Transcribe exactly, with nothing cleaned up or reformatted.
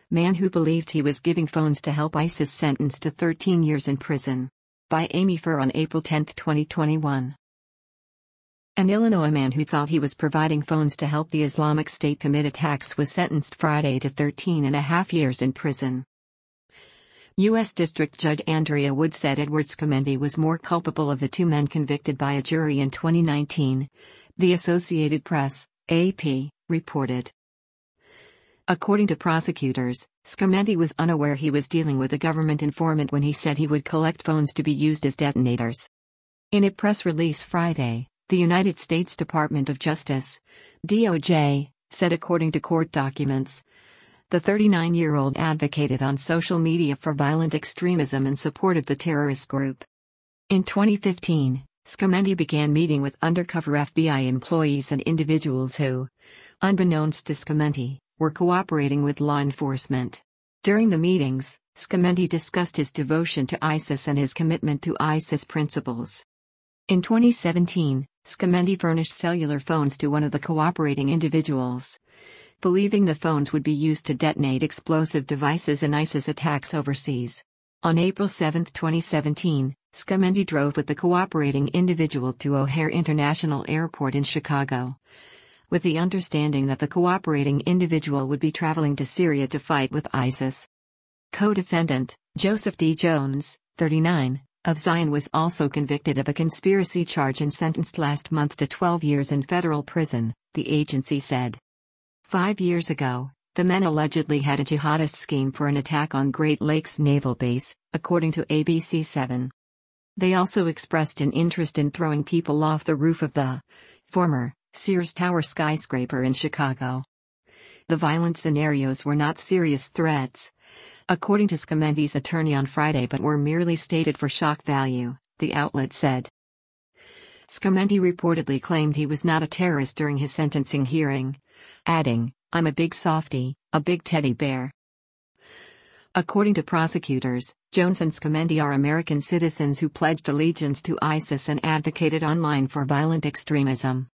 Man who believed he was giving phones to help ISIS sentenced to thirteen years in prison. By Amy Furr on April tenth, twenty twenty-one. An Illinois man who thought he was providing phones to help the Islamic State commit attacks was sentenced Friday to thirteen and a half years in prison. U S District Judge Andrea Wood said Edward Scamendi was more culpable of the two men convicted by a jury in twenty nineteen, the Associated Press, A P, reported. According to prosecutors, Scamendi was unaware he was dealing with a government informant when he said he would collect phones to be used as detonators. In a press release Friday, the United States Department of Justice, D O J, said according to court documents, the thirty-nine-year-old advocated on social media for violent extremism in support of the terrorist group. In twenty fifteen, Scamendi began meeting with undercover F B I employees and individuals who, unbeknownst to Scamendi, were cooperating with law enforcement. During the meetings, Scamendi discussed his devotion to ISIS and his commitment to ISIS principles. In twenty seventeen, Scamendi furnished cellular phones to one of the cooperating individuals, believing the phones would be used to detonate explosive devices in ISIS attacks overseas. On April seventh, twenty seventeen, Scamendi drove with the cooperating individual to O'Hare International Airport in Chicago, with the understanding that the cooperating individual would be traveling to Syria to fight with ISIS. Co-defendant, Joseph D. Jones, thirty-nine, of Zion was also convicted of a conspiracy charge and sentenced last month to twelve years in federal prison, the agency said. Five years ago, the men allegedly had a jihadist scheme for an attack on Great Lakes Naval Base, according to A B C seven. They also expressed an interest in throwing people off the roof of the former Sears Tower skyscraper in Chicago. The violent scenarios were not serious threats, according to Scamendi's attorney on Friday, but were merely stated for shock value, the outlet said. Scamendi reportedly claimed he was not a terrorist during his sentencing hearing, adding, "I'm a big softie, a big teddy bear." According to prosecutors, Jones and Scamendi are American citizens who pledged allegiance to ISIS and advocated online for violent extremism.